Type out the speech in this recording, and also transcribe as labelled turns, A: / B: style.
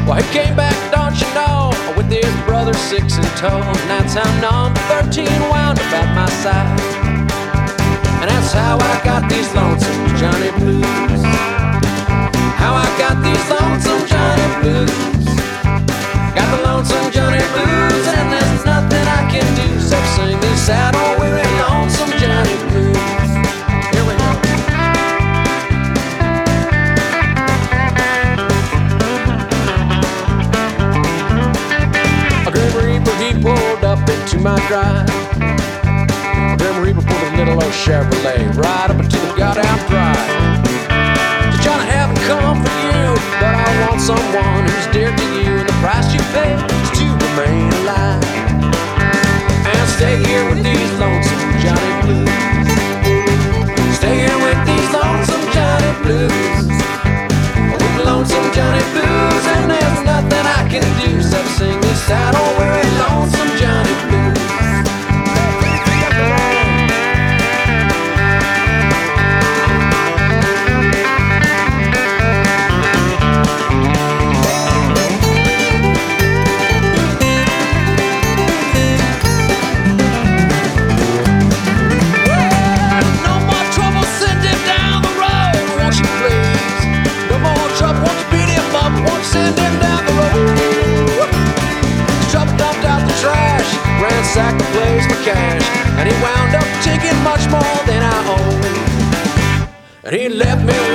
A: Well, he came back, don't you know, with his brother 6 in tow. And that's how number 13 wound up at my side. And that's how I got these lonesome Johnny blues. How I got these lonesome Johnny blues. Got the lonesome Johnny blues, and there's nothing I can do except sing this sad old weary lonesome Johnny blues. Here we go. A Grim Reaper, he pulled up into my drive. A Grim Reaper pulled a little old Chevrolet right up into the goddamn drive. Just trying to have it come for you, but I want someone who's dear to you, and the price you pay is to remain alive. And stay here with these lonesome Johnny blues. Stay here with these lonesome Johnny blues. With the lonesome Johnny blues, and there's nothing I can do except sing this sad old weary lonesome Johnny blues. Ransacked the place for cash, and he wound up taking much more than I owned. And he left me